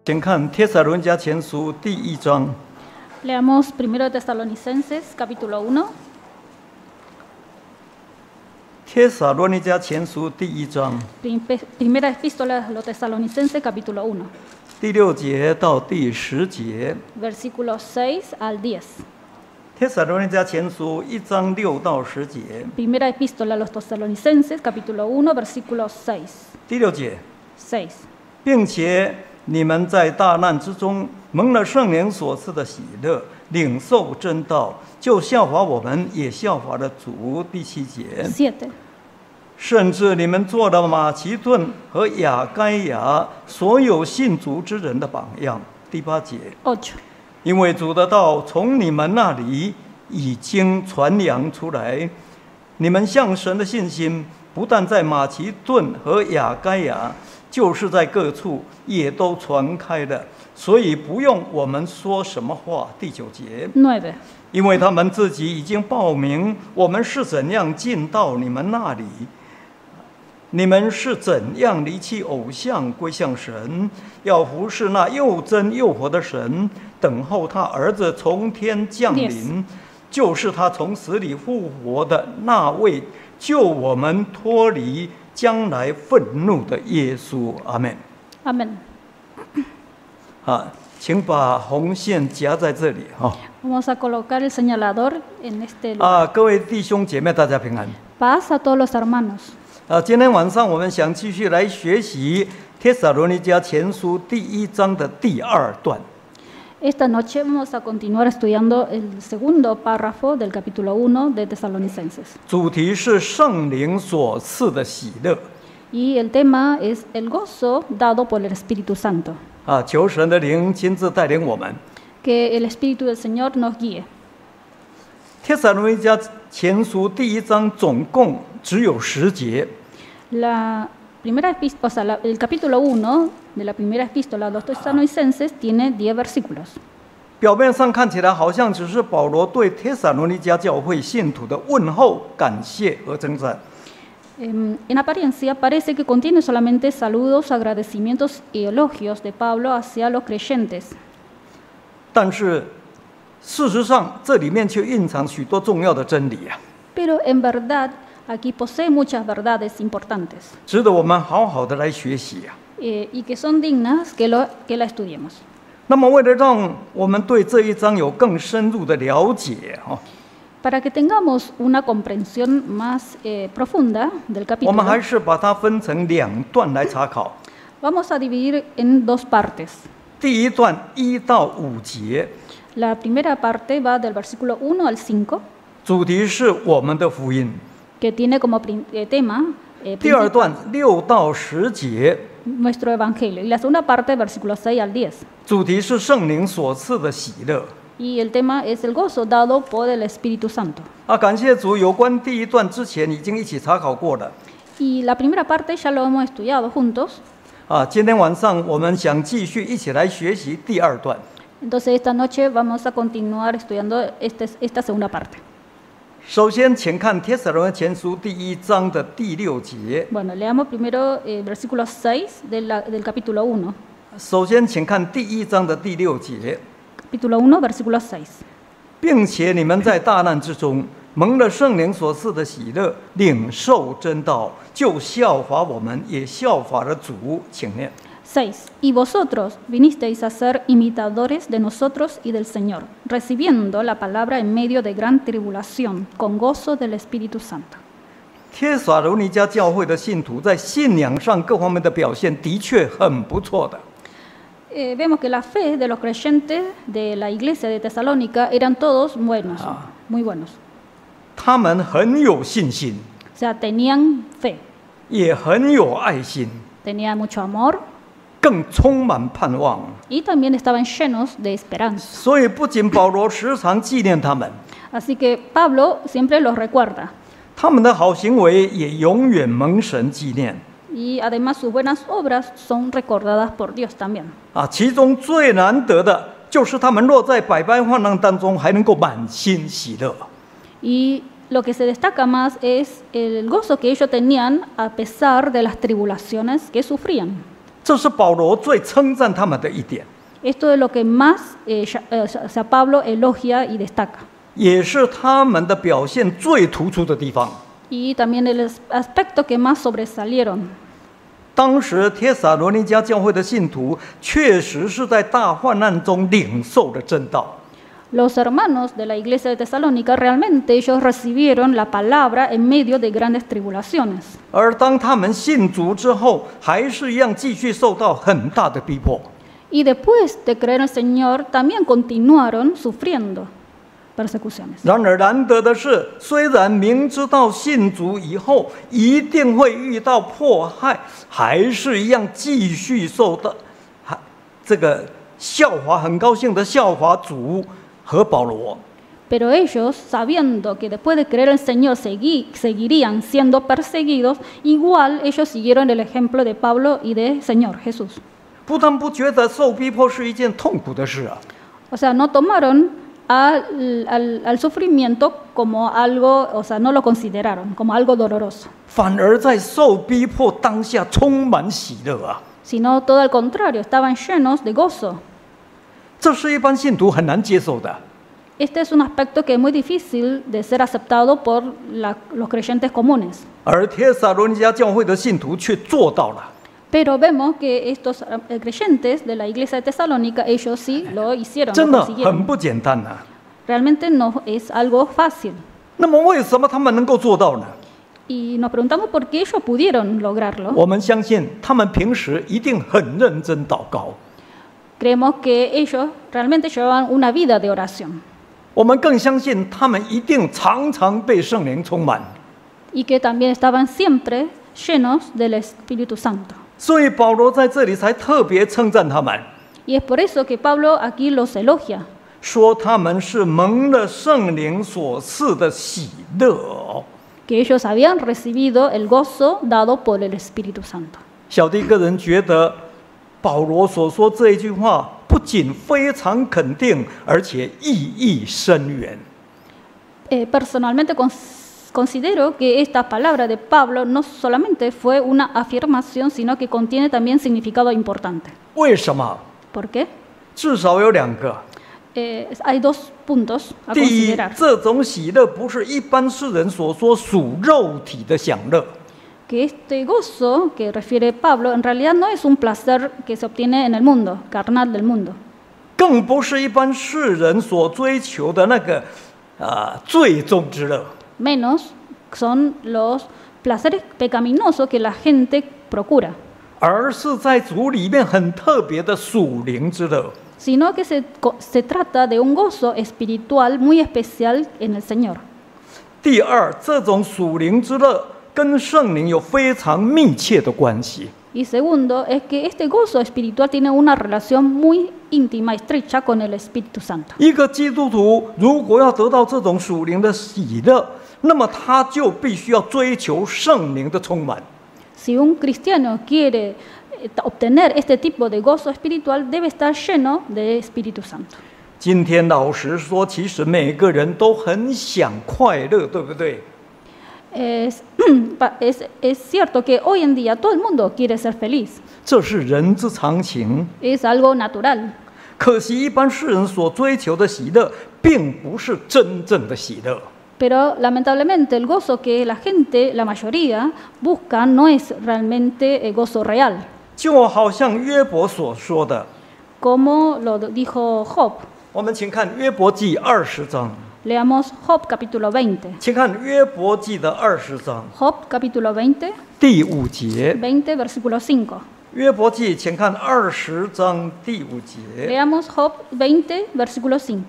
请看《帖撒罗尼迦前书》第1章。 Leamos 1 Tesalonicenses capítulo 1. 帖撒罗尼迦前书第1章， Primera epístola a los Tesalonicenses capítulo 1, 第6节到第10节。 versículos 6 al 10. 帖撒罗尼迦前书1章6到10节。 Primera epístola a los Tesalonicenses capítulo 1, versículos 6. 第6节， 6. 并且你们在大难之中蒙了圣灵所赐的喜乐，领受真道，就效法我们，也效法了主。第7节， 7. 甚至你们做了马其顿和亚该亚所有信主之人的榜样。第8节， 8. 因为主的道从你们那里已经传扬出来，你们向神的信心不但在马其顿和亚该亚，就是在各处也都传开了，所以不用我们说什么话。第9节， 9. 因为他们自己已经报明我们是怎样进到你们那里，你们是怎样离弃偶像归向神，要服侍那又真又活的神，等候他儿子从天降临，就是他从死里复活的那位救我们脱离将来愤怒的耶稣。阿们。 Amén. 请把红线夹在这里哈。 Vamos a colocar el señalador en este lugar. 各位弟兄姐妹，大家平安。 Paz a todos los hermanos. 今天晚上我们想继续来学习帖撒罗尼迦前书第1章的第2段。 Esta noche vamos a continuar estudiando el segundo párrafo del capítulo 1 de Tesalonicenses. 主题是圣灵所赐的喜乐。 Y el tema es el gozo dado por el Espíritu Santo. 求神的灵亲自带领我们。 Que el Espíritu del Señor nos guíe. 帖撒罗尼迦前书第1章总共只有10节。 La primera o sea, el capítulo 1 de la primera epístola a los Tesalonicenses tiene 10 versículos. 表面上看起来好像只是保罗对帖撒罗尼迦教会信徒的问候、感谢和称赞。 En apariencia parece que contiene solamente saludos, agradecimientos y elogios de Pablo hacia los creyentes. 但是事实上，这里面却蕴藏许多重要的真理啊， Pero en verdad aquí posee muchas verdades importantes 值得我们好好的来学习啊。 y que son dignas que la estudiemos. 那么，为了让我们对这一章有更深入的了解啊， Para que tengamos una comprensión más profunda del 我们 capítulo, 还是把它分成2段来查考。 vamos a dividir en 2 partes. 第1段1到5节， La primera parte va del versículo 1 al 5, 主题是我们的福音； que tiene como tema 第2段6到10节， nuestro evangelio. Y la segunda parte, versículos 6 al 10. 主题是圣灵所赐的喜乐。 Y el tema es el gozo dado por el Espíritu Santo. 感谢主，有关第1段之前已经一起查考过了。 Y la primera parte ya lo hemos estudiado juntos. 今天晚上我们想继续一起来学习第2段。 Entonces esta noche vamos a continuar estudiando esta segunda parte. 首先，请看帖撒罗尼迦前书第1章的第6节。 Bueno, leamos primero versículo 6 del capítulo 1. 首先，请看第1章的第6节。 Capítulo 1, versículo 6. 并且你们在大难之中蒙了圣灵所赐的喜乐，领受真道，就效法我们，也效法了主。请念。 6. Y vosotros vinisteis a ser imitadores de nosotros y del Señor, recibiendo la palabra en medio de gran tribulación, con gozo del Espíritu Santo. 帖撒罗尼迦教会的信徒在信仰上各方面的表现的确很不错的。 Vemos que la fe de los creyentes de la iglesia de Tesalónica eran todos buenos, muy buenos. 他们很有信心， O sea, tenían fe, 也很有爱心， tenían mucho amor 更充满盼望。 y también estaban llenos de esperanza. 所以，不仅保罗时常纪念他们， Así que Pablo siempre los recuerda 他们的好行为也永远蒙神纪念。 y además sus buenas obras son recordadas por Dios también. 其中最难得的就是他们落在百般患难当中，还能够满心喜乐。 Y lo que se destaca más es el gozo que ellos tenían a pesar de las tribulaciones que sufrían. 这是保罗最称赞他们的一点， Esto es lo que más Pablo elogia y destaca. 也是他们的表现最突出的地方。 Y también el aspecto que más sobresalieron. 当时帖撒罗尼迦教会的信徒确实是在大患难中领受了真道。 Los hermanos de la iglesia de Tesalónica realmente ellos recibieron la palabra en medio de grandes tribulaciones. 而当他们信主之后，还是一样继续受到很大的逼迫。 Y después de creer en el Señor, también continuaron sufriendo persecuciones. 然而难得的是，虽然明知道信主以后一定会遇到迫害，还是一样继续受到这个笑话，很高兴的笑话主和保罗。 Pero ellos, sabiendo que después de creer en el Señor seguirían siendo perseguidos, igual ellos siguieron el ejemplo de Pablo y del Señor Jesús. 不但不觉得受逼迫是一件痛苦的事啊， O sea, no tomaron al sufrimiento como algo, o sea, no lo consideraron como algo doloroso, 反而在受逼迫当下充满喜乐啊！ sino todo al contrario, estaban llenos de gozo. 这是一般信徒很难接受的。 Este es un aspecto que es muy difícil de ser aceptado por los creyentes comunes. 而帖撒罗尼迦教会的信徒却做到了。 Pero vemos que estos creyentes de la iglesia de Tesalónica, ellos sí lo hicieron, 真 lo 的很 consiguieron. 不简单呐、 Realmente no es algo fácil. 那么为什么他们能够做到呢？ Y nos preguntamos por qué ellos pudieron lograrlo. 我们相信他们平时一定很认真祷告。 Creemos que ellos realmente llevaban una vida de oración. 我们更相信他们一定常常被圣灵充满。 Y que también estaban siempre llenos del Espíritu Santo. 所以保罗在这里才特别称赞他们， Y es por eso que Pablo aquí los elogia, 说他们是蒙了圣灵所赐的喜乐哦。 que ellos habían recibido el gozo dado por el Espíritu Santo. 小弟个人觉得，保罗所说这一句话不仅非常肯定，而且意义深远。 Personalmente considero que esta palabra de Pablo no solamente fue una afirmación, sino que contiene también significado importante. 为什么？ ¿Por qué? 至少有两个。 Hay dos puntos a 第一， considerar. 这种喜乐不是一般世人所说属肉体的享乐， Que este gozo que refiere Pablo en realidad no es un placer que se obtiene en el mundo, carnal del mundo. 更不是一般世人所追求的那个最终之乐。 Menos son los placeres pecaminosos que la gente procura, 而是在主里面很特别的属灵之乐。 sino que se trata de un gozo espiritual muy especial en el Señor. 第二，这种属灵之乐跟圣灵有非常密切的关系。 Y segundo, es que este gozo espiritual tiene una relación muy íntima y estrecha con el Espíritu Santo. 一个基督徒如果要得到这种属灵的喜乐，那么他就必须要追求圣灵的充满。 Si un cristiano quiere obtener este tipo de gozo espiritual, debe estar lleno de Espíritu Santo. 今天老实说，其实每个人都很想快乐，对不对？ Es cierto que hoy en día todo el mundo quiere ser feliz. 这是人之常情。 Es algo natural. 可惜一般世人所追求的喜乐，并不是真正的喜乐。 Pero lamentablemente el gozo que la gente, la mayoría, busca no es realmente gozo real. 就好像约伯所说的， Como lo dijo Job. 我们请看约伯记20章， Leamos Job capítulo 20. 请看约伯记的20章 Job capítulo 20, 第5节。 20 versículo 5. 约伯记，请看20章第5节。 Leamos Job 20 versículo 5.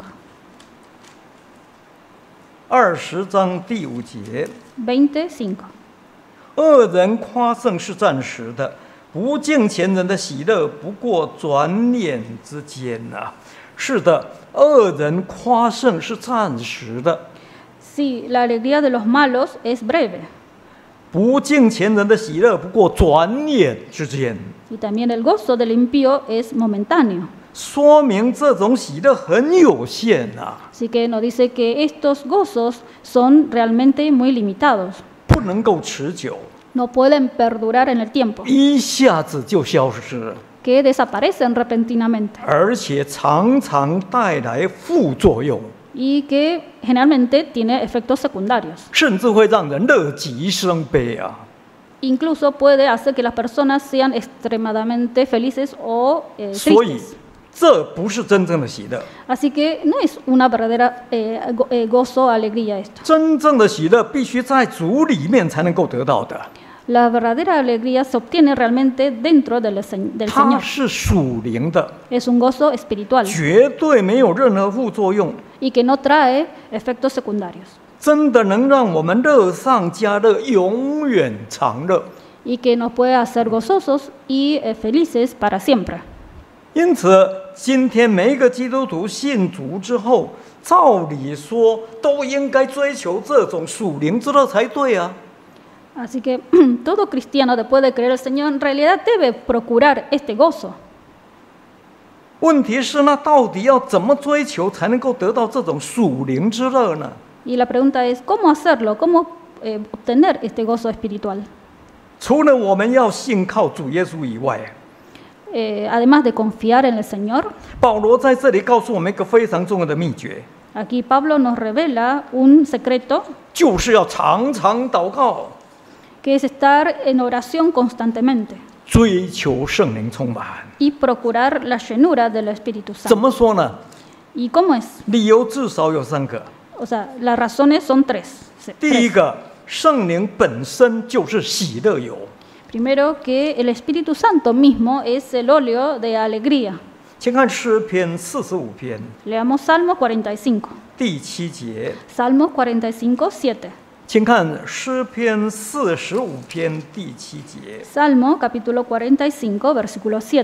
20章第5节， 25. 恶人夸胜是暂时的，不敬虔人的喜乐不过转眼之间呐、是的，恶人夸胜是暂时的， Sí, la alegría de los malos es breve. 不敬虔人的喜乐不过转眼之间。 Y también el gozo del impío es momentáneo. 说明这种喜乐很有限呐、 Así que nos dice que estos gozos son realmente muy limitados. 不能够持久。 no pueden perdurar en el tiempo, 一下子就消失了， que desaparecen repentinamente 而且常常带来副作用， y que generalmente tiene efectos secundarios. 甚至会让人乐极生悲啊！ Incluso puede hacer que las personas sean extremadamente felices o 所以 tristes. 这不是真正的喜乐。 Así que no es una verdadera gozo, alegría esto. 真正的喜乐必须在主里面才能够得到的， La verdadera alegría se obtiene realmente dentro del 它 Señor. 是属灵的， Es un gozo espiritual 绝对没有任何副作用， y que no trae efectos secundarios 真的能让我们乐上加乐，永远长乐。 y que nos puede hacer gozosos y felices para siempre. 因此，今天每一个基督徒信主之后，照理说都应该追求这种属灵之乐才对啊。 Así que todo cristiano después de creer al Señor en realidad debe procurar este gozo. 问题是，那到底要怎么追求才能够得到这种属灵之乐呢？ Y la pregunta es, ¿cómo hacerlo? ¿Cómo obtener este gozo espiritual? 除了我们要信靠主耶稣以外， Además de confiar en el Señor, 保罗在这里告诉我们一个非常重要的秘诀， aquí Pablo nos revela un secreto 就是要常常祷告， que es estar en oración constantemente 追求圣灵充满。 y procurar la llenura del Espíritu 怎 Santo. 么说呢？ ¿Y cómo es? 理由至少有3个。 O sea, las razones son tres. 第一个，圣灵本身就是喜乐油。 Primero, que el Espíritu Santo mismo es el óleo de alegría. 请看诗篇45篇 Leamos Salmo 45. 第7节， Salmos 45:7. 请看诗篇45篇第7节。 Salmo capítulo 45, versículo 7.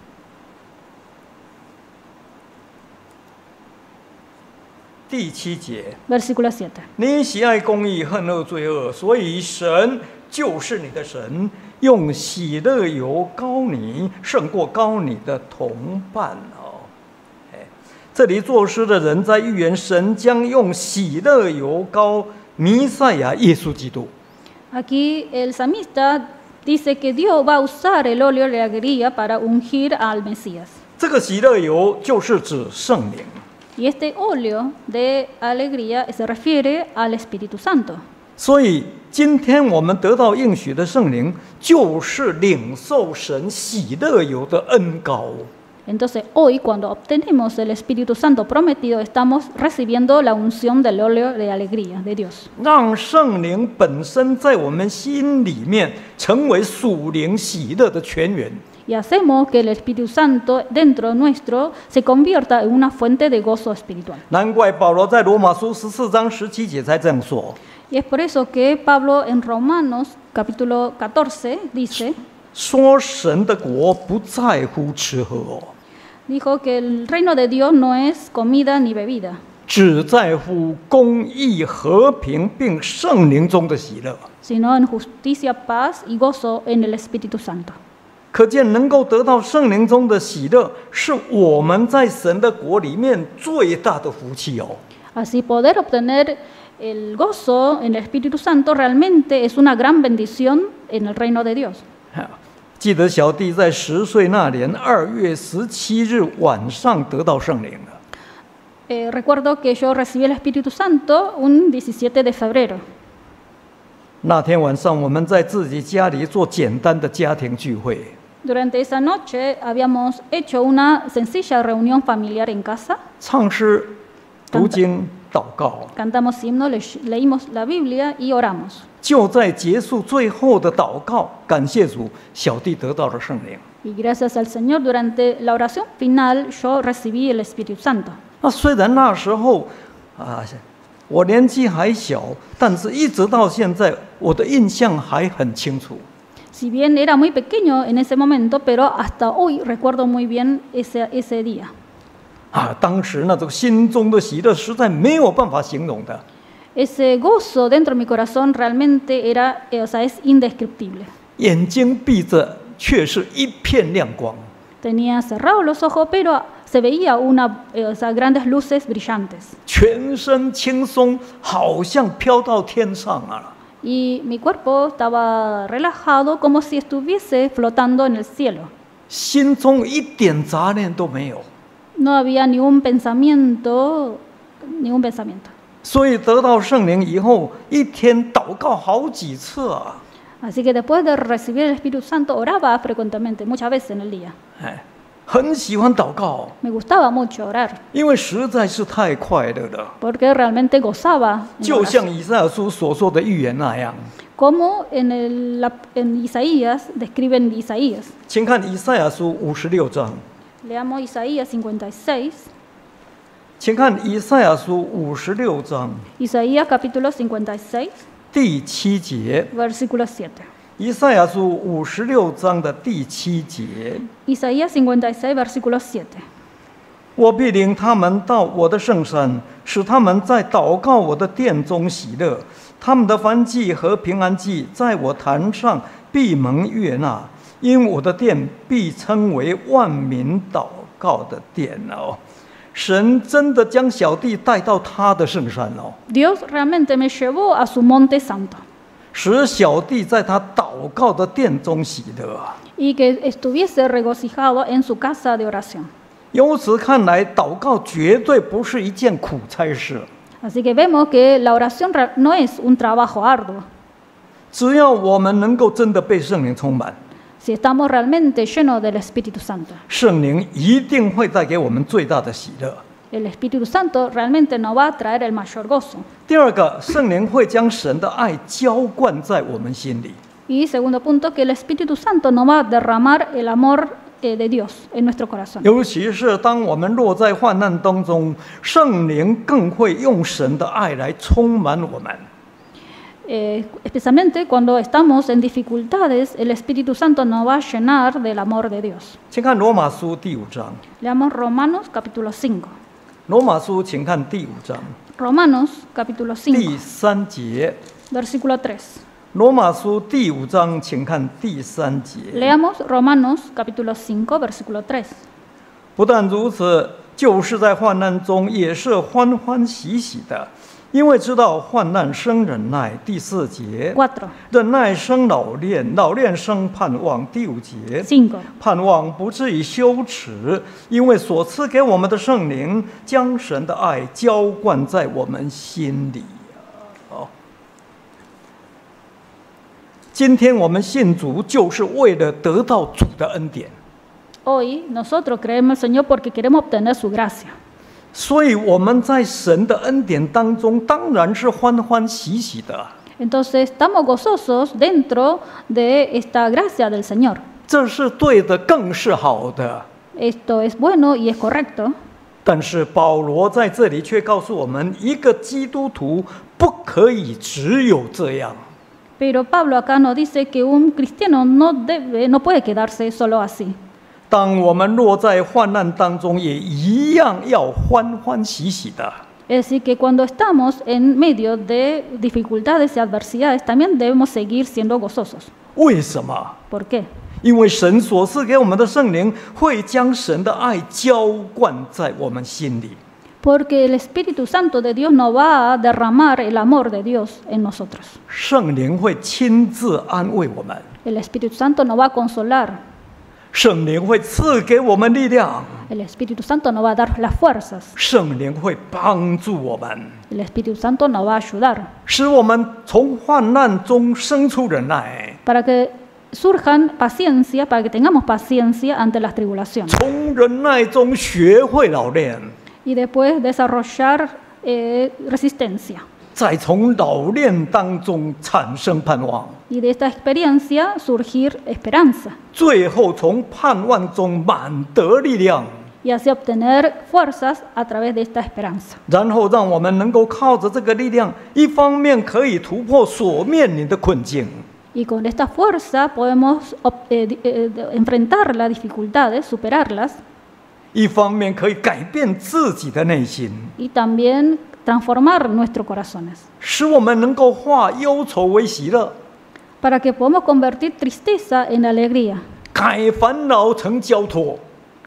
第7节， Versículo 7. 你喜爱公义，恨恶罪恶，所以神就是你的神，用喜乐油膏你，胜过膏你的同伴哦。哎，这里作诗的人在预言神将用喜乐油膏弥赛亚耶稣基督。 Aquí el salmista dice que Dios va a usar el óleo de alegría para ungir al Mesías. 这个喜乐油就是指圣灵。 Y este óleo de alegría se refiere al Espíritu Santo. 所以，今天我们得到应许的圣灵，就是领受神喜乐油的恩膏。 Entonces, hoy, cuando obtenemos el Espíritu Santo prometido, estamos recibiendo la unción del óleo de alegría de Dios. 让圣灵本身在我们心里面成为属灵喜乐的泉源。 Y hacemos que el Espíritu Santo dentro nuestro se convierta en una fuente de gozo espiritual. 难怪保罗在罗马书14章17节才这样说。 Y es por eso que Pablo en Romanos capítulo 14 dice, 说神的国不在乎吃喝哦， dijo que el reino de Dios no es comida ni bebida, 只在乎公义、和平并圣灵中的喜乐。 sino en justicia, paz y gozo en el Espíritu Santo. 可见能够得到圣灵中的喜乐，是我们在神的国里面最大的福气哦。 Así poder obtener el gozo en el Espíritu Santo realmente es una gran bendición en el reino de Dios. 记得小弟在10岁那年2月17日晚上得到圣灵了。 Recuerdo que yo recibí el Espíritu Santo un 17 de febrero. 那天晚上我们在自己家里做简单的家庭聚会， Durante esa noche habíamos hecho una sencilla reunión familiar en casa. 唱诗、读经、祷告。 Cantamos himnos, leímos la Biblia y oramos. 就在结束最后的祷告，感谢主，小弟得到了圣灵。 Y gracias al Señor, durante la oración final yo recibí el Espíritu Santo. 那虽然那时候我年纪还小，但是一直到现在，我的印象还很清楚。 Si bien era muy pequeño en ese momento, pero hasta hoy recuerdo muy bien ese día. 当时那种心中的喜乐实在没有办法形容的。 Ese gozo dentro de mi corazón realmente es indescriptible. 眼睛闭着，却是一片亮光。 Tenía cerrados los ojos, pero se veía grandes luces brillantes. 全身轻松，好像飘到天上啊！ y mi cuerpo estaba relajado como si estuviese flotando en el cielo. 心中一点杂念都没有。 No había ningún pensamiento. 所以得到圣灵以后，一天祷告好几次啊！ Así que después de recibir el Espíritu Santo oraba frecuentemente, muchas veces en el día. 哎，很喜欢祷告， Me gustaba mucho orar 因为实在是太快乐了。 porque realmente gozaba. En la 就 oración. 像以赛亚书所说的预言那样， Como en Isaías, describen Isaías. 请看以赛亚书56章， Leamos Isaías 56. 请看以赛亚书56章 Isaías capítulo 56, 第7节， versículo 7. 以赛亚书56章的第7节。 Isaías 56, versículo 7. 我必领他们到我的圣山，使他们在祷告我的殿中喜乐。他们的燔祭和平安祭，在我坛上必蒙悦纳，因我的殿必称为万民祷告的殿哦。神真的将小弟带到他的圣山哦， Dios realmente me llevó a su monte santo 使小弟在他祷告的殿中喜乐啊。 y que estuviese regocijado en su casa de oración. 由此看来，祷告绝对不是一件苦差事。 Así que vemos que la oración no es un trabajo arduo. 只要我们能够真的被圣灵充满， Si estamos realmente llenos del Espíritu Santo, 圣灵一定会带给我们最大的喜乐。 el Espíritu Santo realmente nos va a traer el mayor gozo. 第二个，圣灵会将神的爱浇灌在我们心里。 Y segundo punto, que el Espíritu Santo nos va a derramar el amor de Dios en nuestro corazón. 尤其是当我们落在患难当中，圣灵更会用神的爱来充满我们。 Especialmente cuando estamos en dificultades, el Espíritu Santo nos va a llenar del amor de Dios. 请看罗马书第5章。 Leamos Romanos capítulo 5. 罗马书，请看第5章 Romanos capítulo 第 5, 3节。 versículo 3. 罗马书第5章，请看第3节。 Leamos Romanos capítulo 5, versículo 3. 不但如此，就是在患难中也是欢欢喜喜的，因为知道患难生忍耐。第4节， 4, 忍耐生老练，老练生盼望。第5节， 5. 盼望不至于羞耻，因为所赐给我们的圣灵将神的爱浇灌在我们心里。今天我们信主，就是为了得到主的恩典。 Hoy nosotros creemos al Señor porque queremos obtener su gracia. 所以我们在神的恩典当中，当然是欢欢喜喜的。 Entonces estamos gozosos dentro de esta gracia del Señor. 这是对的，更是好的。 Esto es bueno y es correcto. 但是保罗在这里却告诉我们，一个基督徒不可以只有这样。 Pero Pablo acá nos dice que un cristiano no puede quedarse solo así. 当我们落在患难当中，也一样要欢欢喜喜的。 Es decir, que cuando estamos en medio de dificultades y adversidades, también debemos seguir siendo gozosos. 为什么？ ¿Por qué? 因为神所赐给我们的圣灵会将神的爱浇灌在我们心里。 Porque el Espíritu Santo de Dios nos va a derramar el amor de Dios en nosotros. 圣灵会亲自安慰我们， El Espíritu Santo nos va a consolar. 圣灵会赐给我们力量， El Espíritu Santo nos va a dar las fuerzas. 圣灵会帮助我们， El Espíritu Santo nos va a ayudar 使我们从患难中生出忍耐， para que surjan paciencia, para que tengamos paciencia ante las tribulaciones 从忍耐中学会老练， y después desarrollar resistencia. 再从老练当中产生盼望， Y de esta experiencia surgir esperanza 最后从盼望中满得力量， y así obtener fuerzas a través de esta esperanza. 然后让我们能够靠着这个力量，一方面可以突破所面临的困境， Y con esta fuerza podemos enfrentar las dificultades, superarlas 一方面可以改变自己的内心， y también transformar nuestros corazones 使我们能够化忧愁为喜乐， para que podamos convertir tristeza en alegría, 改烦恼成交托。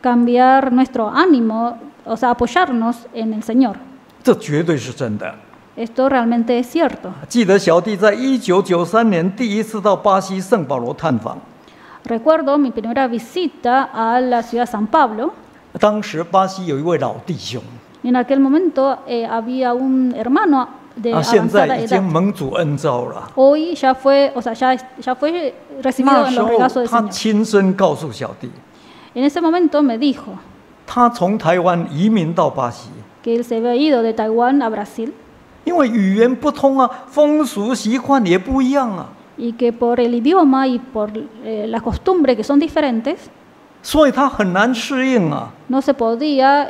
cambiar nuestro ánimo, o sea, apoyarnos en el Señor. 这绝对是真的。 Esto realmente es cierto. 记得小弟在1993年第一次到巴西圣保罗探访， Recuerdo mi primera visita a la ciudad de San Pablo. 当时巴西有一位老弟兄， En aquel momento había un hermano de 现 avanzada 在已经 edad. 蒙主恩召了。 Hoy ya fue, o sea, ya fue recibido 那 en 时 los 候 regazos del 他 Señor. 亲身告诉小弟， En ese momento me dijo 他从台湾移民到巴西， que él se había ido de Taiwán a Brasil 因为语言不通啊，风俗习惯也不一样啊， y que por el idioma y por la costumbre que son diferentes, 所以他很难适应啊。 no se podía,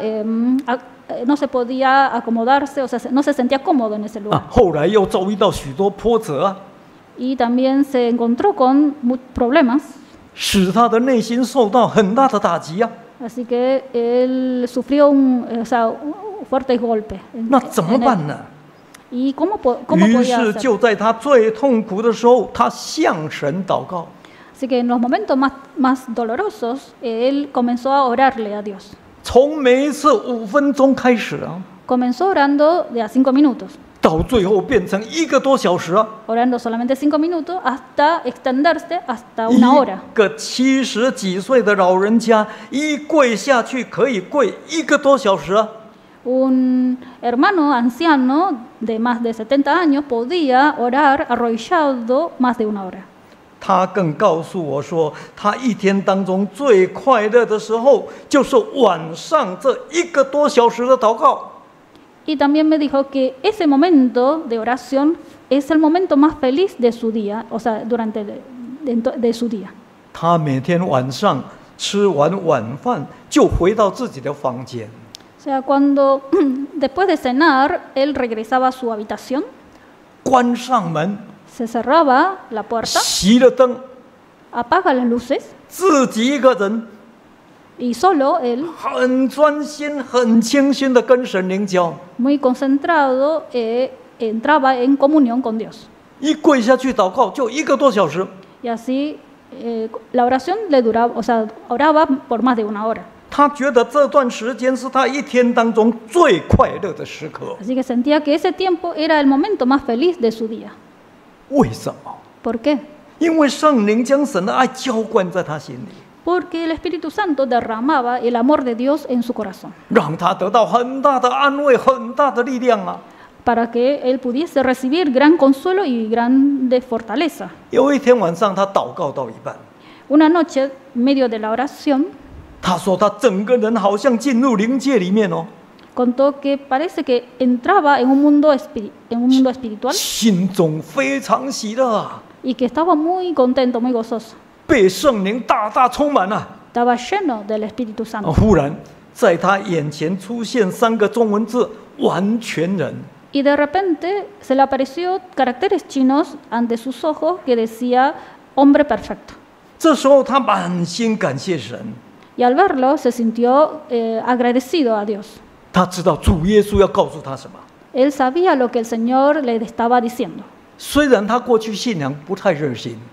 no se podía acomodarse, o sea, no se sentía cómodo en ese lugar. 后来又遭遇到许多波折啊， Y también se encontró con problemas, 使他的内心受到很大的打击啊。 así que él sufrió un fuerte golpe. 那怎么办呢？ ¿Y cómo 于 podía 是 hacer? 就在他最痛苦的时候，他向神祷告。 Así que en los momentos más dolorosos, él comenzó a orarle a Dios. 从每一次5分钟开始啊， Comenzó orando de a 5 minutos, 到最后变成1个多小时啊。 orando solamente 5 minutos hasta extenderse hasta 一 una hora. 个70几岁的老人家，一跪下去可以跪1个多小时啊。 Un hermano anciano de más de 70 años podía orar arrodillado más de una hora. 他更告诉我说，他一天当中最快乐的时候，就是晚上这1个多小时的祷告。 Y también me dijo que ese momento de oración es el momento más feliz de su día, o sea, durante de su día. 他每天晚上吃完晚饭，就回到自己的房间， O sea, cuando después de cenar, él regresaba a su habitación, 关上门， se cerraba la puerta, 熄了灯， apaga las luces 自己一个人 y solo él, 很专心、很清心的跟神灵交。 muy concentrado, entraba en comunión con Dios. 一跪下去祷告，就1个多小时。 Y así la oración le duraba, o sea, oraba por más de una hora. 他觉得这段时间是他一天当中最快乐的时刻。 Así que sentía que ese tiempo era el momento más feliz de su día. 为什么？ ¿Por qué? 因为圣灵将神的爱浇灌在他心里， Porque el Espíritu Santo derramaba el amor de Dios en su corazón, 让他得到很大的安慰、很大的力量啊！ para que él pudiese recibir gran consuelo y grande fortaleza. 有一天晚上，他祷告到一半， Una noche, en medio de la oración, 他说他整个人好像进入灵界里面哦， contó que parece que entraba en un mundo espiritual 心中非常喜乐啊， y que estaba muy contento, muy gozoso. 被圣灵大大充满啊！ Estaba lleno del Espíritu Santo. 忽然在他眼前出现3个中文字“完全人”。 Y de repente se le apareció caracteres chinos ante sus ojos que decía hombre perfecto. 这时候他满心感谢神， Y al verlo se sintió agradecido a Dios. 他知道主耶稣要告诉他什么。 Él sabía lo que el Señor le estaba diciendo. 虽然他过去信仰不太热心，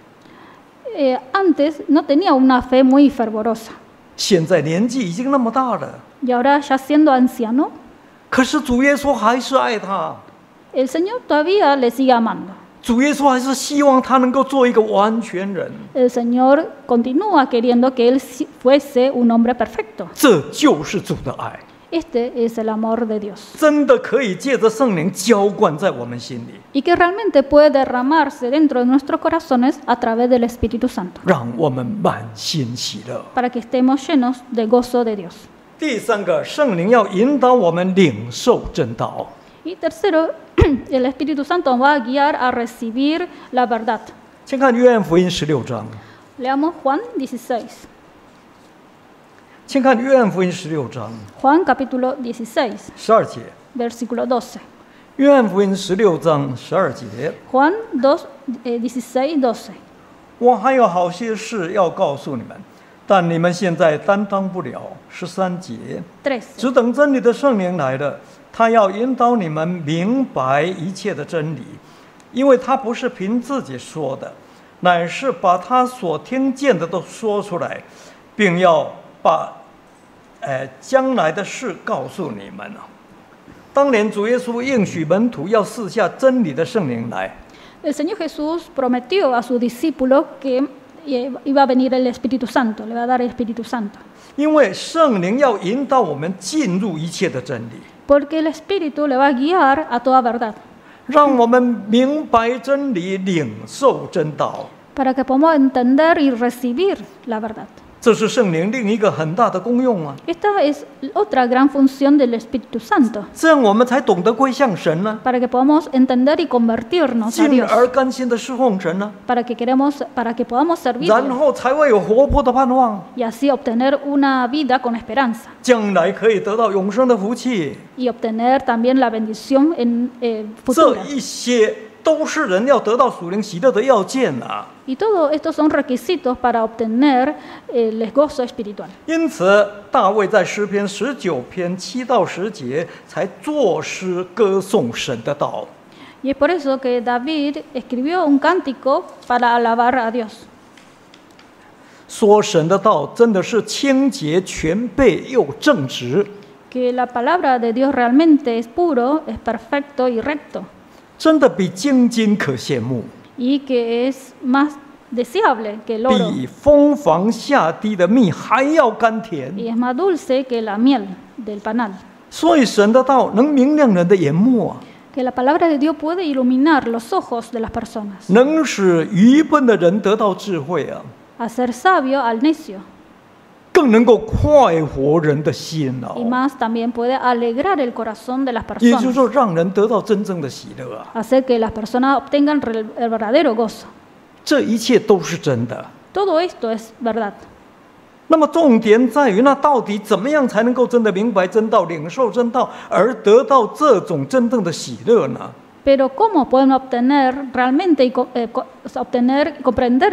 Antes no tenía una fe muy fervorosa 现在年纪已经那么大了， y ahora ya siendo anciano, 可是主耶稣还是爱他， el Señor todavía le sigue amando. 主耶稣还是希望他能够做一个完全人。 El Señor continúa queriendo que él fuese un hombre perfecto. 这就是主的爱， Este es el amor de Dios. 真的可以借着圣灵浇灌在我们心里， Y que realmente puede derramarse dentro de nuestros corazones a través del Espíritu Santo, 让我们满心喜乐。 para que estemos llenos de gozo de Dios. 第3个，圣灵要引导我们领受真道。 Y tercero, el Espíritu Santo va a guiar a recibir la verdad. 先看约翰福音16章， Leamos Juan 16. 先看约翰福音16章 Juan capítulo 16, 12节。 versículo 12. 约翰福音16章12节， Juan 16, 12. 我还有好些事要告诉你们，但你们现在担当不了。13节， 13. 只等真理的圣灵来了，他要引导你们明白一切的真理，因为他不是凭自己说的，乃是把他所听见的都说出来，并要把将来的事告诉你们。 当年主耶稣应许门徒要赐下真理的圣灵来， El Señor Jesús prometió a sus discípulos que iba a venir el Espíritu Santo, le va a dar el Espíritu Santo. 因为圣灵要引导我们进入一切的真理， Porque el Espíritu le va a guiar a toda verdad, 让我们明白真理，领受真道。 para que podamos entender y recibir la verdad. 这是圣灵另一个很大的功用啊！ Esta es otra gran función del Espíritu Santo, 这样我们才懂得归向神呢、 para que podamos entender y convertirnos a 进 Dios, 而甘心的侍奉神呢、 para que podamos 然 servirle 后才会有活泼的盼望， y así obtener una vida con esperanza 将来可以得到永生的福气。 y obtener también la bendición en 这 futura. 一些都是人要得到属灵喜乐的要件啊！ Y todos estos son requisitos para obtener el gozo espiritual. 因此，大卫在诗篇19篇7到10节才作诗歌颂神的道。 Y es por eso que David escribió un cántico para alabar a Dios. 说神的道真的是清洁全备又正直， Que la palabra de Dios realmente es puro, es perfecto y recto. 真的比精金可羡慕， Y que es más deseable que el oro. 比蜂房下滴的蜜还要甘甜。 Y es más dulce que la miel del panal. 所以神的道能明亮人的眼目啊， Que la palabra de Dios puede iluminar los ojos de las personas. 能使愚笨的人得到智慧啊， Hacer sabio al necio. 更能够快活人的心 Y 哦。 más también puede alegrar el corazón de las 也就是 personas. 说，让人得到真正的喜乐啊， Hacer que las personas obtengan el verdadero gozo. 这一切都是真的。 Todo esto es verdad. 那么重点在于，那到底怎么样才能够真的明白真道、领受真道，而得到这种真正的喜乐呢？ Pero ¿cómo pueden obtener realmente obtener y comprender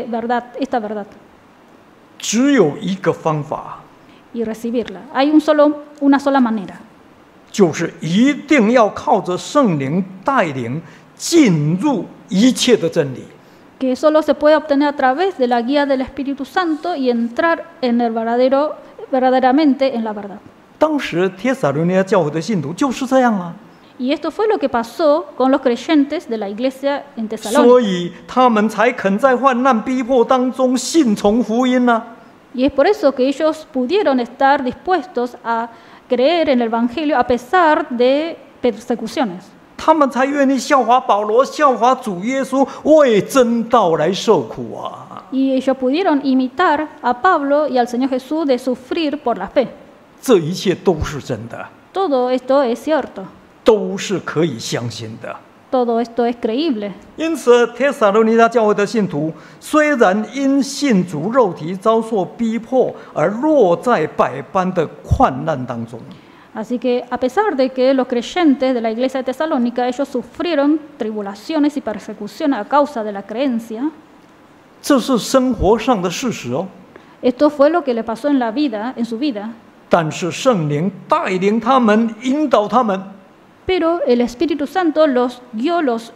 esta verdad 只有一个方法， y recibirla? Hay una sola manera, 就是一定要靠着圣灵带领进入一切的真理。 que solo se puede obtener a través de la guía del Espíritu Santo y entrar en el verdaderamente en la verdad. 当时帖撒罗尼迦教会的信徒就是这样啊， Y esto fue lo que pasó con los creyentes de la iglesia en 所 Tesalónica. 以他们才肯在患难逼迫当中信从福音啊。 Y es por eso que ellos pudieron estar dispuestos a creer en el Evangelio a pesar de persecuciones. 他们才愿意效法保罗，效法主耶稣，为真道来受苦啊！ Y ellos pudieron imitar a Pablo y al Señor Jesús de sufrir por la fe. 这一切都是真的， Todo esto es cierto. 都是可以相信的。 Todo esto es creíble. 因此，帖撒罗尼迦教会的信徒虽然因信主肉体遭受逼迫，而落在百般的患难当中。 Así que a pesar de que los creyentes de la iglesia de Tesalónica, ellos sufrieron tribulaciones y persecuciones a causa de la creencia, 这是生活上的事实哦。 esto fue lo que le pasó en su vida. 但是圣灵带领他们，引导他们， Pero el Espíritu Santo los guió, los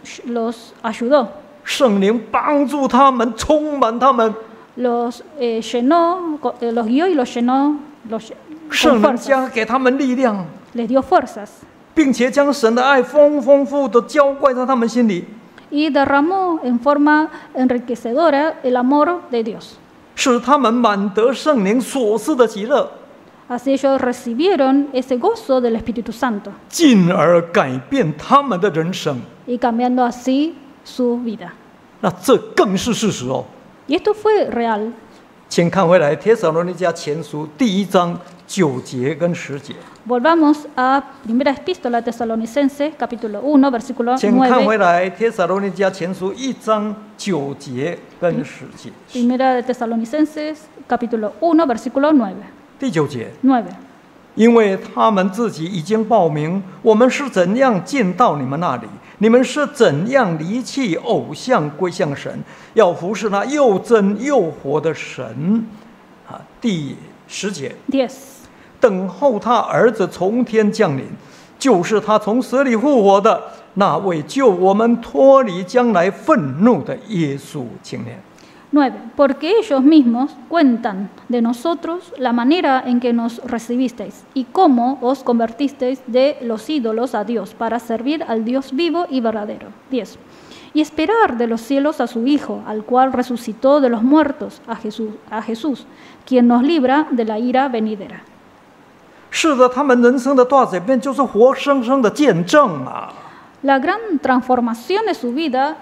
ayudó, 圣灵帮助他们，充满他们。 los llenó, los guió y los llenó, con 圣灵 fuerzas, 加给他们力量， les dio fuerzas 并且将神的爱丰富的浇灌在他们心里， y derramó en forma enriquecedora el amor de Dios. 使他们满得圣灵所赐的喜乐， Así ellos recibieron ese gozo del Espíritu Santo 进而改变他们的人生。 y cambiando así su vida. 那这更是事实哦。 Y esto fue real. 请看回来《帖撒罗尼迦前书》第1章9节跟10节， Volvamos a Primera Epístola Tesalonicenses, capítulo 1, versículo 请看回 9. 来《帖撒罗尼迦前书》1章9节跟10节。 Primera de Tesalonicenses, capítulo 1, versículo 9. 第9节， 9. 因为他们自己已经报明，我们是怎样进到你们那里，你们是怎样离弃偶像归向神，要服侍那又真又活的神。啊，第10节， 10. 等候他儿子从天降临，就是他从死里复活的那位救我们脱离将来愤怒的耶稣青年。 9. Porque ellos mismos cuentan de nosotros la manera en que nos recibisteis y cómo os convertisteis de los ídolos a Dios para servir al Dios vivo y verdadero. 10. Y esperar de los cielos a su Hijo, al cual resucitó de los muertos, a Jesús, quien nos libra de la ira venidera. 是的，他们人生的大改变就是活生生的见证啊！ La gran transformación de su vida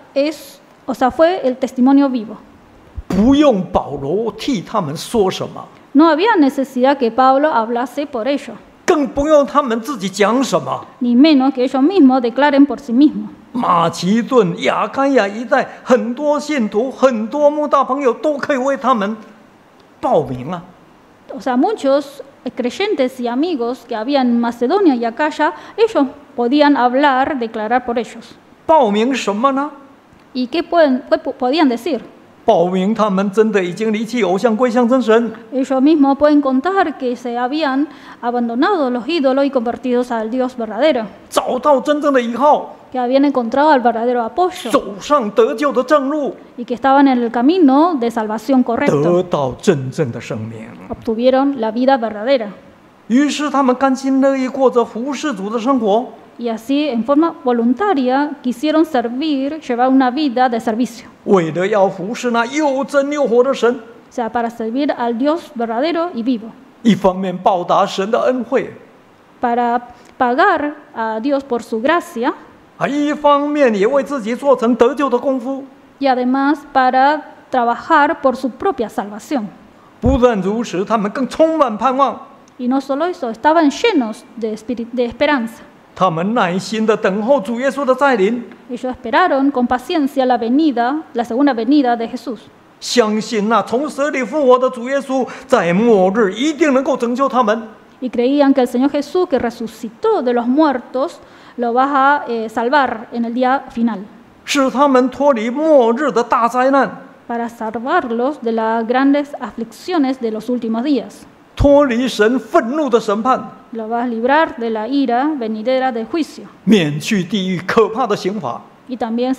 fue el testimonio vivo. 不用保罗替他们说什么， No había necesidad que Pablo hablase por ello, 更不用他们自己讲什么。 ni menos que ellos mismos declaren por sí mismos. 马其顿、亚该亚一带很多信徒、很多慕道朋友都可以为他们报名啊。 O sea, muchos creyentes y amigos que había en Macedonia y Acaya, ellos podían hablar, declarar por ellos. 报名什么呢？ ¿Y qué podían decir? 报名他们真的已经离弃偶像，归向真神。 Ellos mismos pueden contar que se habían abandonado los ídolos y convertidos al Dios verdadero, 找到真正的依靠， que habían encontrado el verdadero apoyo 走上得救的正路， y que estaban en el camino de salvación 得 correcto. 到真正的生命。 Obtuvieron la vida verdadera. 于是他们甘心乐意过着服侍主的生活。 Y así, en forma voluntaria, quisieron servir, llevar una vida de servicio. 为了要服侍那又真又活的神， O sea, para servir al Dios verdadero y vivo. 一方面报答神的恩惠， Para pagar a Dios por su gracia 一方面也为自己做成得救的功夫。 y además para trabajar por su propia salvación. 不但如此，他们更充满盼望， Y no solo eso, estaban llenos de esperanza. 他们耐心地等候主耶稣的再临， Ellos esperaron con paciencia la segunda venida de Jesús. 相信那从死里复活的主耶稣在末日一定能够拯救他们。 Y creían que el Señor Jesús, que resucitó de los muertos, lo va a salvar en el día final. 使他们脱离末日的大灾难， Para salvarlos de las grandes aflicciones de los últimos días. 脱离神愤怒的审判， Lo va a librar de la ira venidera del juicio. 免去地狱可怕的刑罚。 Y también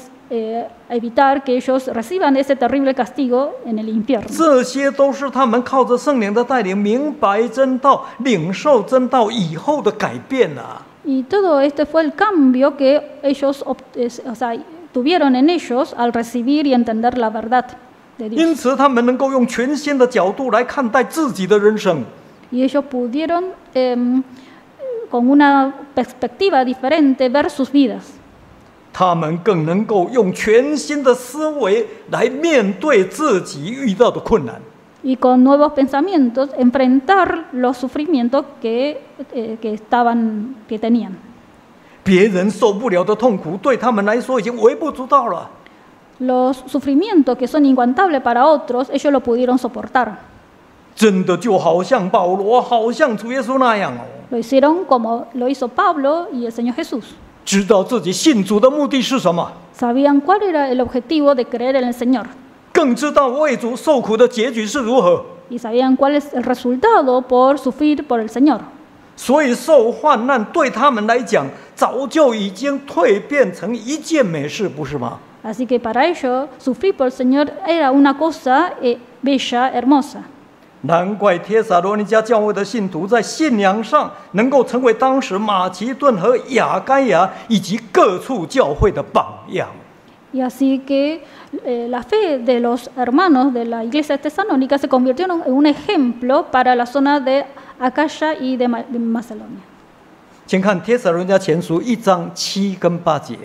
evitar que ellos reciban ese terrible castigo en el infierno. 这些都是他们靠着圣灵的带领，明白真道、领受真道以后的改变啊！ Y todo este fue el cambio que ellos tuvieron en ellos al recibir y entender la verdad de Dios. 因此，他们能够用全新的角度来看待自己的人生。 Y ellos pudieron, con una perspectiva diferente, ver sus vidas. 他们更能够用全新的思维来面对自己遇到的困难。 Y con nuevos pensamientos enfrentar los sufrimientos que tenían. 别人受不了的痛苦，对他们来说已经微不足道了。 Los sufrimientos que son inaguantables para otros, ellos lo pudieron soportar. 真的就好像保罗，好像主耶稣那样哦， Lo hicieron como lo hizo Pablo y el Señor Jesús. 知道自己信主的目的是什么， Sabían cuál era el objetivo de creer en el Señor. 更知道为主受苦的结局是如何。 Y sabían cuál es el resultado por sufrir por el Señor. 所以受患难对他们来讲，早就已经蜕变成一件美事，不是吗？ Así que para ellos, sufrir por el Señor era una cosa bella, hermosa. 难怪帖撒罗尼迦教会的信徒在信仰上能够成为当时马其顿和亚该亚以及各处教会的榜样。 Y así que la fe de los hermanos de la iglesia tesalónica se convirtieron en un ejemplo para la zona de Acaya y de Macedonia. 请看帖撒罗尼迦前书1章7跟8节。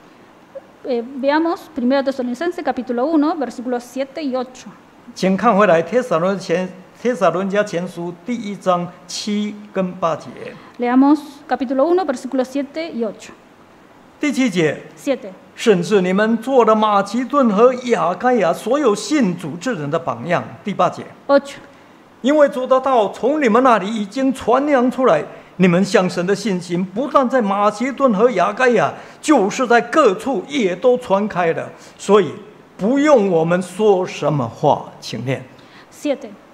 Veamos 1 Tesalonicenses capítulo 1, versículos 7 y 8. 请看回来帖撒罗尼迦前书第1章7跟8节。 Leamos capítulo 1, versículos 7 y 8. 第7节， 7. 甚至你们做了马其顿和亚该亚所有信主之人的榜样。第8节， 8. 因为主的道从你们那里已经传扬出来，你们向神的信心不但在马其顿和亚该亚，就是在各处也都传开了，所以不用我们说什么话，请念。 7.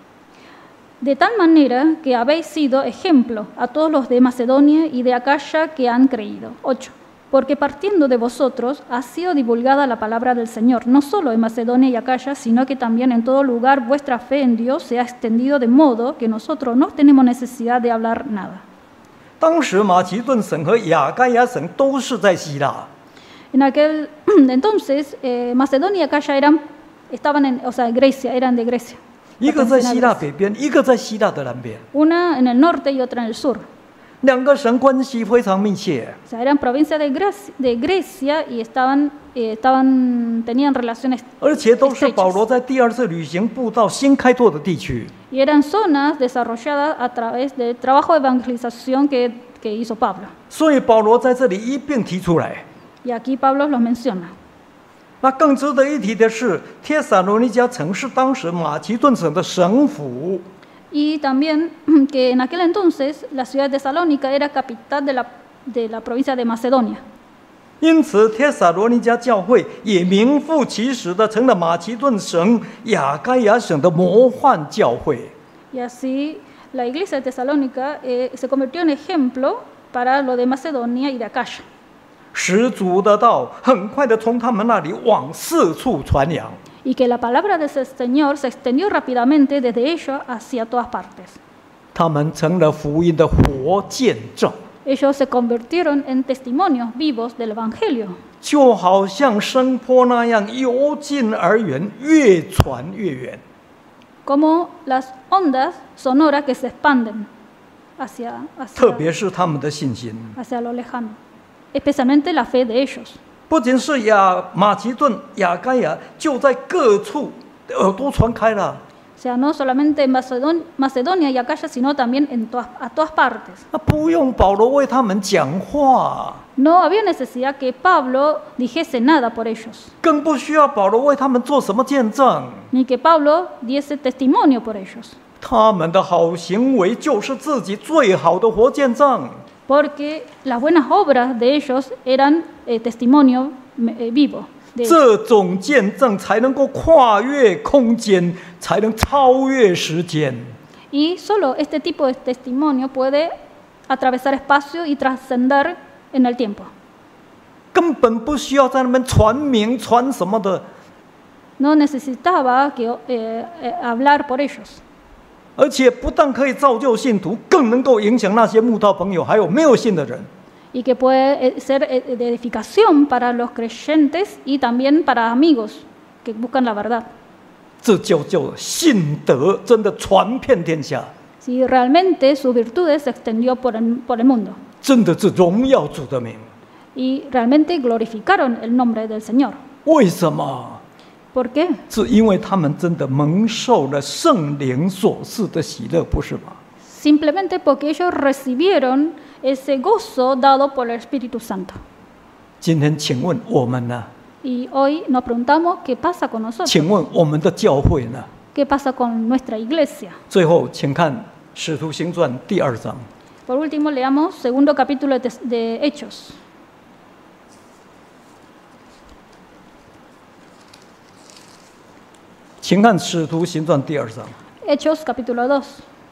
De tal manera que habéis sido ejemplo a todos los de Macedonia y de Acaya que han creído. 8. Porque partiendo de vosotros ha sido divulgada la palabra del Señor, no solo en Macedonia y Acaya, sino que también en todo lugar vuestra fe en Dios se ha extendido de modo que nosotros no tenemos necesidad de hablar nada. 当时马其顿省和亚该亚省都是在希腊， En aquel entonces, Macedonia y Acaya estaban en, o sea, Grecia, eran de Grecia. 一个在希腊 pertenecían a Grecia. 北边，一个在希腊的南边， Una en el norte y otra en el sur. 2个省关系非常密切。 O sea, eran provincias de Grecia y tenían relaciones 而且都是 estrechas. 保罗在第二次旅行布道新开拓的地区。 Y eran zonas desarrolladas a través del trabajo de evangelización que hizo Pablo. 所以保罗在这里一并提出来。 Y aquí Pablo los menciona. 那更值得一提的是，帖撒罗尼迦城是当时马其顿省的省府。 Y también que en aquel entonces la ciudad de Tesalónica era capital de la provincia de Macedonia. 因此，帖撒罗尼迦教会也名副其实的成了马其顿省、亚该亚省的模范教会。 Y así la iglesia de Tesalónica se convirtió en ejemplo para lo de Macedonia y de Acaya. 使主的道很快的从他们那里往四处传扬。 Y que la palabra del Señor se extendió rápidamente desde ellos hacia todas partes. 他们成了福音的活见证， Ellos se convirtieron en testimonios vivos del Evangelio, 就好像声波那样由近而远，越传越远。 como las ondas sonoras que se expanden 特别是他们的信心， hacia lo lejano, especialmente la fe de ellos. 不仅是马其顿、亚该亚，就在各处都传开了。 O sea, no solamente en Macedonia y Acaya, sino también a todas partes. 那不用保罗为他们讲话， No había necesidad que Pablo dijese nada por ellos, 更不需要保罗为他们做什么见证。 ni que Pablo diese testimonio por ellos, 他们的好行为就是自己最好的活见证。 porque las buenas obras de ellos eran testimonio vivo. 这种见证才能够跨越空间，才能超越时间。 Y solo este tipo de testimonio puede atravesar espacio y trascender en el tiempo. 根本不需要在那边传名传什么的， No necesitaba hablar por ellos. 而且不但可以造就信徒，更能够影响那些慕道朋友，还有没有信的人。 Y que puede ser de edificación para los creyentes y también para amigos que buscan la verdad. 这叫信德真的传遍天下， Si realmente sus virtudes se extendió por el mundo 真的是荣耀主的名。 y realmente glorificaron el nombre del Señor. 为什么？ ¿Por qué? 是因为他们真的蒙受了圣灵所赐的喜乐，不是吗？ Simplemente porque ellos recibieron ese gozo dado por el Espíritu Santo. 今天请问我们呢？ Y hoy nos preguntamos qué pasa con nosotros, 请问我们的教会呢？ qué pasa con nuestra iglesia. 最后，请看《使徒行传》第2章。 Por último, leamos segundo capítulo de Hechos. 请看《使徒行传》第2章 Hechos capítulo 2,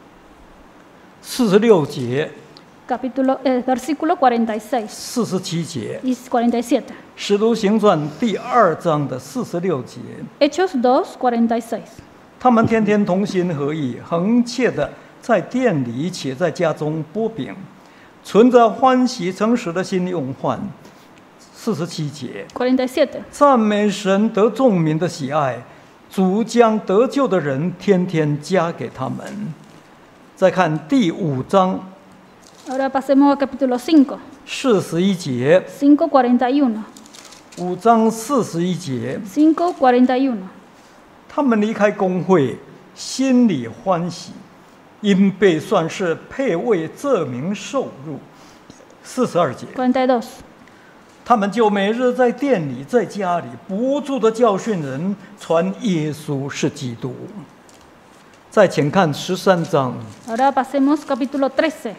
46节、 versículo 46 47节， y 47. 《使徒行传》第2章的46节。 Hechos 2, 46. 他们天天同心合意，恒切的在店里且在家中擘饼，存着欢喜诚实的心用饭。47节， 47. 赞美神得众民的喜爱，主将得救的人天天加给他们。再看第5章 Ahora pasemos al capítulo 5, 41节， 5:41. 5章41节， 5:41. 他们离开公会，心里欢喜，因被算是配为这名受辱。42节， 42. 他们就每日在店里、在家里不住的教训人，传耶稣是基督。再请看13章， Ahora pasemos capítulo 13.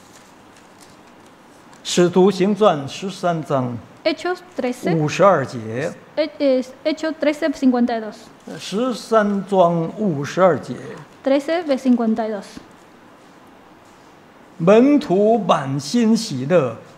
使徒行传13章 Hechos 13. 52节， Hechos 13:52. 13章52节， 13:52. 门徒满心喜乐，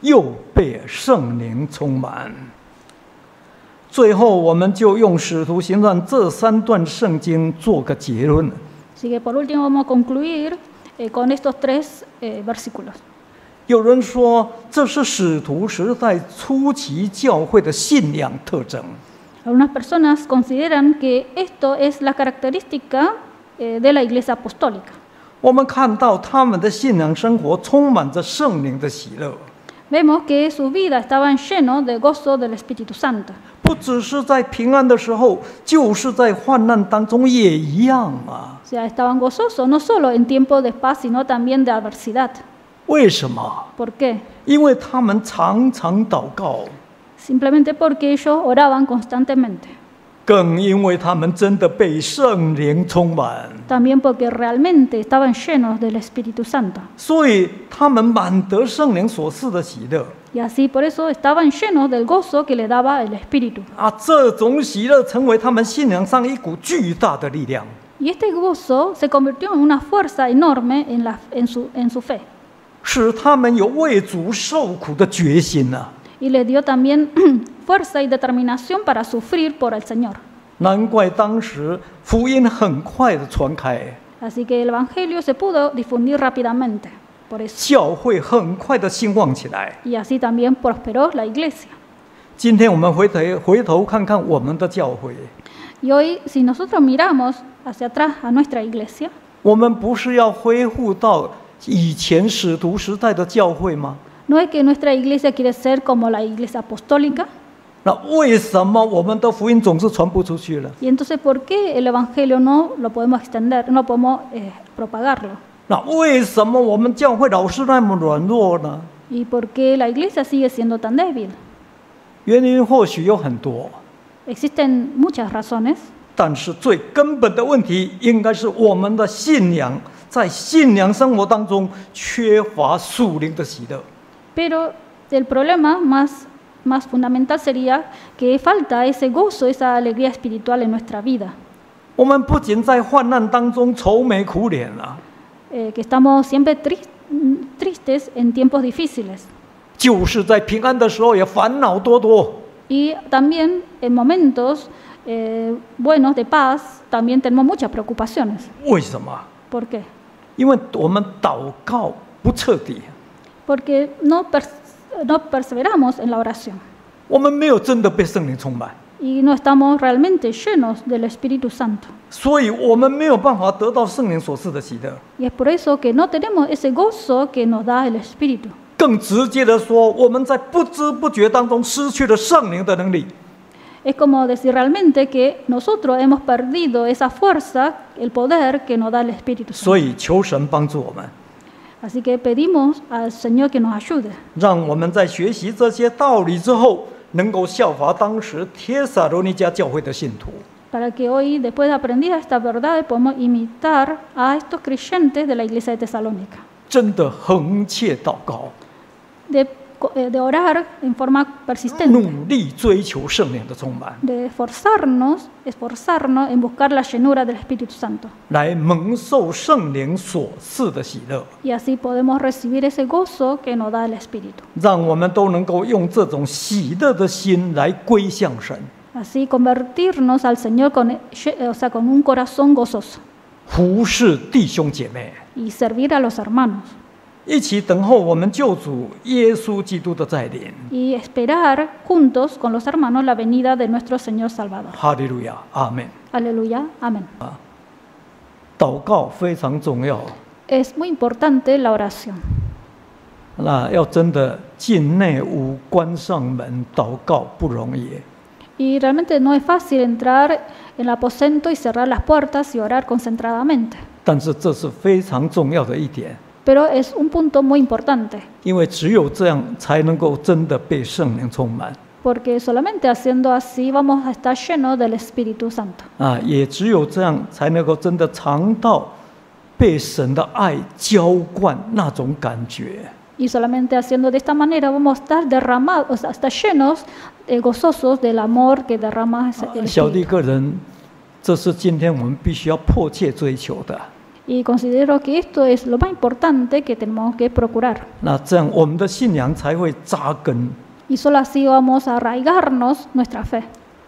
又被圣灵充满。最后，我们就用《使徒行传》这3段圣经做个结论。 Así que por último vamos a concluir con estos 3 versículos. 有人说，这是使徒时代初期教会的信仰特征。 Algunas personas consideran que esto es la característica de la Iglesia Apostólica. 我们看到他们的信仰生活充满着圣灵的喜乐。 Vemos que sus vidas estaban llenos de gozo del Espíritu Santo. 不只是在平安的时候，就是在患难当中也一样啊。 O sea, estaban gozosos no solo en tiempos de paz, sino también de adversidad. 为什么？ ¿Por qué? 因为他们常常祷告， Simplemente porque ellos oraban constantemente. 更因为他们真的被圣灵充满， También porque realmente estaban llenos del Espíritu Santo. 所以他们满得圣灵所赐的喜乐。 Y así por eso estaban llenos del gozo que le daba el Espíritu. 这种喜乐成为他们信仰上一股巨大的力量。 Y este gozo se convirtió en una fuerza enorme en su fe. 使他们有为主受苦的决心啊！ Y les dio también fuerza y determinación para sufrir por el Señor. 难怪当时福音很快的传开， Así que el Evangelio se pudo difundir rápidamente. Por eso. 教会很快的兴旺起来。 Y así también prosperó la iglesia. 今天我们回头看看我们的教会， Y hoy, si nosotros miramos hacia atrás a nuestra iglesia, 我们不是要恢复到以前使徒时代的教会吗？ no es que nuestra iglesia quiere ser como la iglesia apostólica. 那为什么我们的福音总是传不出去了？ Y entonces, ¿por qué el evangelio no lo podemos extender, no podemos propagarlo? 那为什么我们教会老是那么软弱呢？ ¿Y por qué la iglesia sigue siendo tan débil? 原因或许有很多， Existen muchas razones, 但是最根本的问题应该是我们的信仰在信仰生活当中缺乏属灵的喜乐。 pero el problema más fundamental sería que falta ese gozo, esa alegría espiritual en nuestra vida. 我们不仅在患难当中愁眉苦脸啊， Que estamos siempre tristes en tiempos difíciles. 就是在平安的时候也烦恼多多。 Y también en momentos buenos de paz, también tenemos muchas preocupaciones. 为什么？ ¿Por qué? 因为我们祷告不彻底， Porque no perseveramos en la oración 我们没有真的被圣灵充满， y no estamos realmente llenos del Espíritu Santo. 所以我们没有办法得到圣灵所赐的喜乐。 Y es por eso que no tenemos ese gozo que nos da el Espíritu. 更直接的说，我们在不知不觉当中失去了圣灵的能力。 Es como decir realmente que nosotros hemos perdido esa fuerza, el poder que nos da el Espíritu 所 Santo. 以求神帮助我们， Así que pedimos al Señor que nos ayude, 让我们在学习这些道理之后，能够效法当时帖撒罗尼迦教会的信徒。 para que hoy, después de aprender esta verdad, podamos imitar a estos creyentes de la iglesia de Tesalónica. 真的恒切祷告， De orar en forma persistente, 努力追求圣灵的充满， de esforzarnos en buscar la llenura del Espíritu Santo. 来蒙受圣灵所赐的喜乐。 Y así podemos recibir ese gozo que nos da el Espíritu. 让我们都能够用这种喜乐的心来归向神， Así convertirnos al Señor con un corazón gozoso 服侍弟兄姐妹， y servir a los hermanos 一起等候我们救主耶稣基督的再临。 y esperar juntos con los hermanos la venida de nuestro Señor Salvador. 哈利路亚，阿门。 Aleluya, amén. 祷告非常重要， Es muy importante la oración. 那要真的进内屋关上门祷告不容易。 Y realmente no es fácil entrar en el aposento y cerrar las puertas y orar concentradamente. 但是这是非常重要的一点， Pero es un punto muy importante, 因为只有这样才能够真的被圣灵充满 porque solamente haciendo así vamos a estar llenos del Espíritu Santo. 也只有这样才能够真的尝到被神的爱浇灌那种感觉。 Y solamente haciendo de esta manera vamos a estar derramados, o sea, estar llenos, gozosos del amor que derrama el 小弟 Espíritu. 个人，这是今天我们必须要迫切追求的。 Y considero que esto es lo más importante que tenemos que procurar. 那这样我们的信仰才会扎根。 Y solo así vamos a arraigarnos nuestra fe.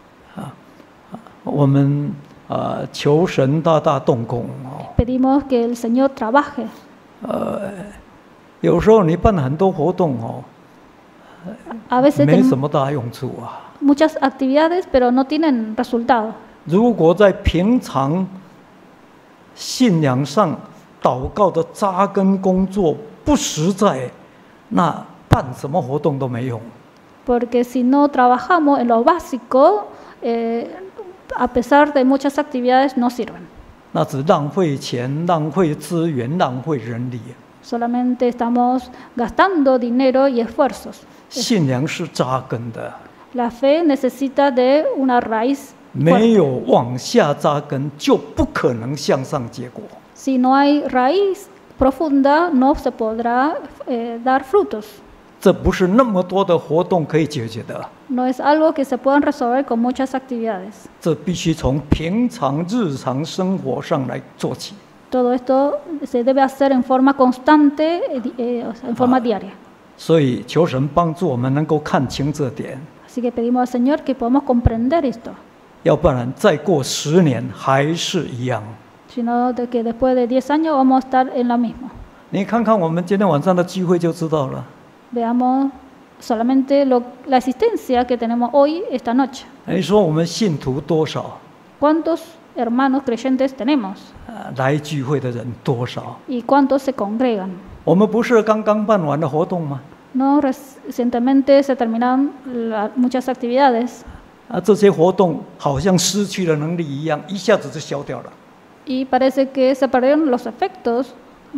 我们求神大大动工哦。 Pedimos que el Señor trabaje. 有时候你办很多活动哦， A veces 没 tenemos 什么大用处啊。 muchas actividades, pero no tienen resultado. 如果在平常信仰上祷告的扎根工作不实在，那办什么活动都没用。 Porque si no trabajamos en lo básico, a pesar de muchas actividades, no sirven. 那只浪费钱、浪费资源、浪费人力。 Solamente estamos gastando dinero y esfuerzos. 信仰是扎根的， La fe necesita de una raíz 没 fuerte. 有往下扎根，就不可能向上结果。 Si no hay raíz profunda, no se podrá dar frutos. 这不是那么多的活动可以解决的， No es algo que se puedan resolver con muchas actividades. 这必须从平常日常生活上来做起。 Todo esto se debe hacer en forma constante, o sea, en forma diaria. 所以求神帮助我们能够看清这点， Así que pedimos al Señor que podamos comprender esto. 要不然再过10年还是一样。 Sino de que después de 10 años vamos a estar en lo mismo. 你看看我们今天晚上的聚会就知道了。 Veamos solamente la existencia que tenemos hoy, esta noche. 你说我们信徒多少？ ¿Cuántos hermanos creyentes tenemos? 来聚会的人多少？ ¿Y cuántos se congregan? 我们不是刚刚办完的活动吗？ No, recientemente se terminaron muchas actividades 这些活动好像失去了能力一样，一下子就消掉了。 y parece que se perdieron los efectos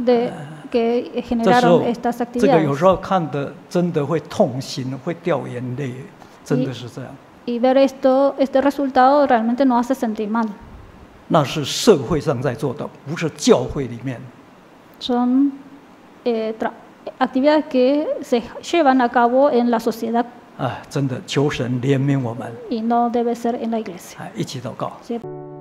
que 这时 generaron 候 estas， 这个有 actividades. 时候看的真的会痛心，会掉眼泪，真的是这样。 Y ver este resultado realmente nos hace sentir mal. 那是社会上在做的，不是教会里面。 Son actividades que se llevan a cabo en la sociedad 真的求神怜悯我们， y no debe ser en la iglesia. 一起祷告。 ¿Sí?